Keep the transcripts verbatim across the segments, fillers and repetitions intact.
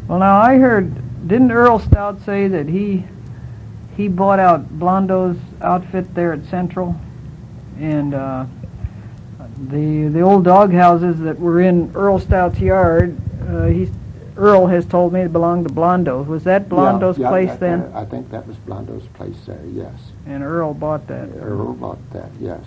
Well, now I heard, didn't Earl Stout say that he he bought out Blondeau's outfit there at Central, and uh, the the old dog houses that were in Earl Stout's yard, uh, he Earl has told me it belonged to Blondeau's. Was that Blondeau's yeah, yeah, place that, then? Uh, I think that was Blondeau's place there. Yes. And Earl bought that. Earl bought that. Yes.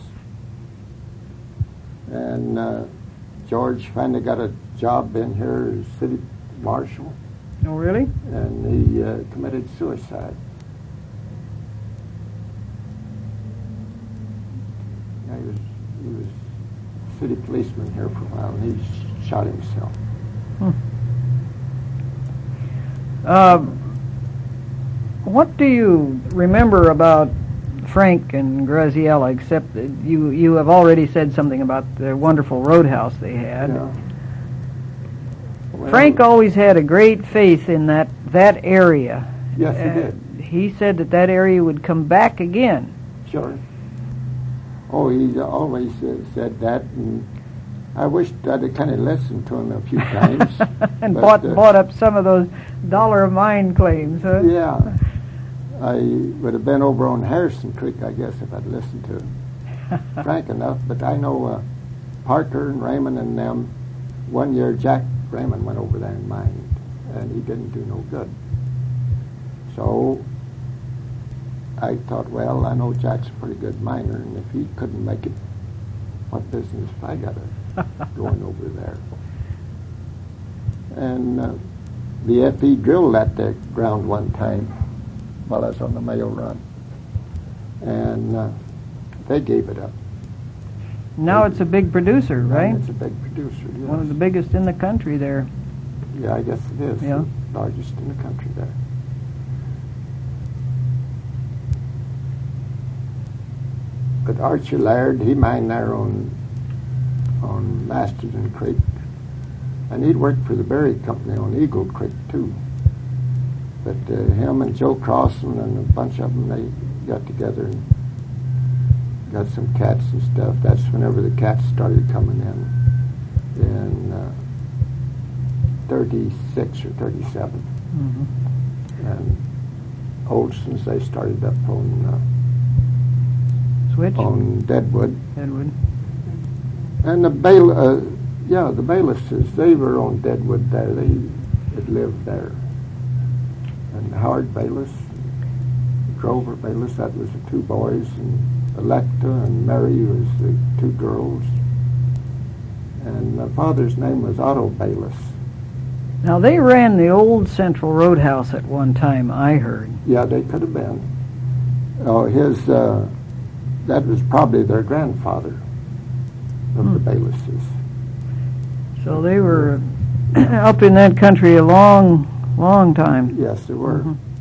And uh, George finally got a job in here as city marshal. Oh, really? And he uh, committed suicide. Yeah, he was he was city policeman here for a while, and he sh- shot himself. Hmm. Uh, what do you remember about Frank and Graziella, except that you you have already said something about the wonderful roadhouse they had? Yeah. Well, Frank always had a great faith in that that area. Yes, he uh, did. He said that that area would come back again. Sure. Oh, he always uh, said that, and I wished I'd have kind of listened to him a few times. And but, bought uh, bought up some of those dollar of mine claims, huh? Yeah. I would have been over on Harrison Creek, I guess, if I'd listened to him. Frank enough, but I know uh, Parker and Raymond and them, one year Jack Raymond went over there and mined, and he didn't do no good. So I thought, well, I know Jack's a pretty good miner, and if he couldn't make it, what business have I got of going over there? And uh, the F E drilled that there ground one time while I was on the mail run, and uh, they gave it up. Now it's a big producer, right? And it's a big producer, yes. One of the biggest in the country there. Yeah, I guess it is. Yeah. The largest in the country there. But Archie Laird, he mined there on on Masterton Creek, and he'd worked for the Berry Company on Eagle Creek too. But uh, him and Joe Crossan and a bunch of them, they got together and got some cats and stuff. That's whenever the cats started coming in, in uh, thirty-six or thirty-seven. Mm-hmm. And Olson's, they started up on uh, Switch? on Deadwood. Deadwood. And the Bail, uh, yeah, the Bailiffs, they were on Deadwood there. They had lived there. And Howard Bayless, Grover Bayless, that was the two boys, and Electa and Mary was the two girls. And my father's name was Otto Bayless. Now, they ran the old Central Roadhouse at one time, I heard. Yeah, they could have been. Oh, his, uh, that was probably their grandfather of Hmm. the Baylesses. So they were up in that country a long, long time. Yes, they were. Mhm.